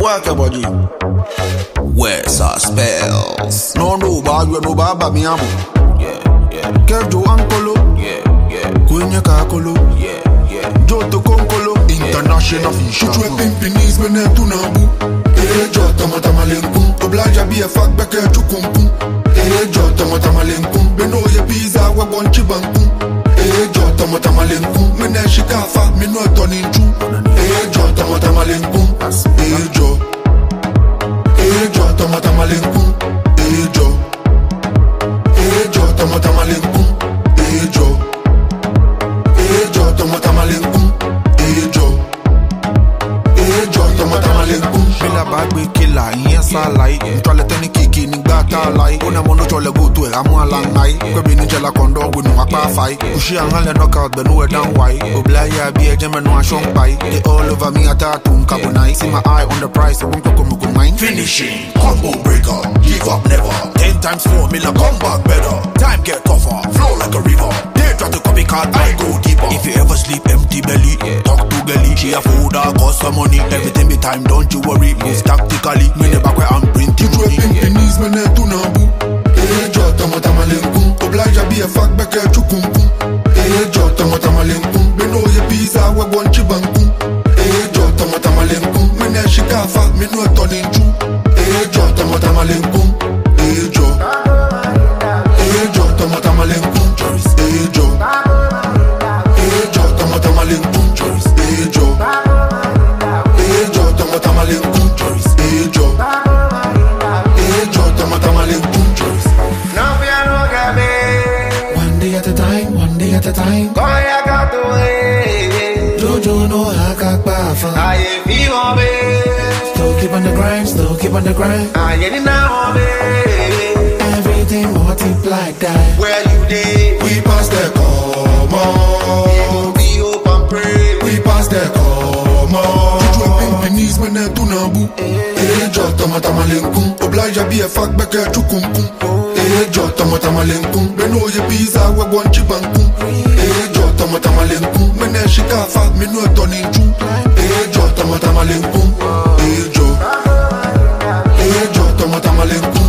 Work your body. Where's our spells? No, bad, you no bad, me amo. Yeah. Kejo Ankolo. Yeah. Kwenye Kakolo. Yeah. Joto Konkolo. International fish. Chwe pimpinis mene tunabu. Jota matamalenkum. Oblaja bi a fak beke chukumkum. Jota matamalenkum. Beno ye pizza wabonchi bankum. Jota matamalenkum. Mene shikafa mino toninchu. Jota matamalenkum. Jota matamalenkum. Jota matamalenkum. Jota matamalenkum. Jota matamalenkum. Bila bagwe killer, yes I like. Mtwale teni kiki ni gata like. Una mono chole go to it, amu alangai. Kwebi ni jela kondo we no akpa fight. Ushi angale knockout, but no down white. Oblaya be a gem and no shong pai. They all over me a tattoo kabunai. See my eye on the price, I won't go mine. Finishing, combo breaker, give up never. 10 times 4 million, come back better. Time get tougher, flow like a river. They try to copycat, I go deeper. If you ever sleep empty belly, talk to Gelly. She a food, cost some money. Everything be time, don't you worry. Move tactically, me the back where I'm printing money. Pimpinis mene tunabu. Jota matamalenkum. Oblaja bi a fak beke chukumkum. Jota matamalenkum. Beno ye pizza wabonchi bankum. Jota matamalenkum. Mene shikafa mino toninchu. Jota matamalenkum. Jota matamalenkum. Jota matamalenkum. Jota matamalenkum. Jota matamalenkum. No fear, no gabe. One day at a time, one day at a time. Boy, I got to wait. Jojo no hakakbafa. I feel on me. Still keep on the grind, still keep on the grind. I get it now on me. Everything multiplied that. Where you did? We pass the come on. We hope and pray. We pass the come on. Chwe pimpinis mene tunabu. Jota matamalenkum. Oblaja bi a fak beke chukumkum. Jota matamalenkum. Beno ye pizza wabonchi bankum. Jota matamalenkum. Mene shikafa mino toninchu. Jota matamalenkum. Jota matamalenkum.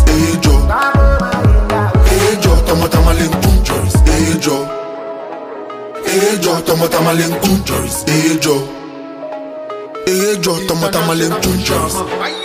Jota matamalenkum. Jota matamalenkum. Jota matamalenkum.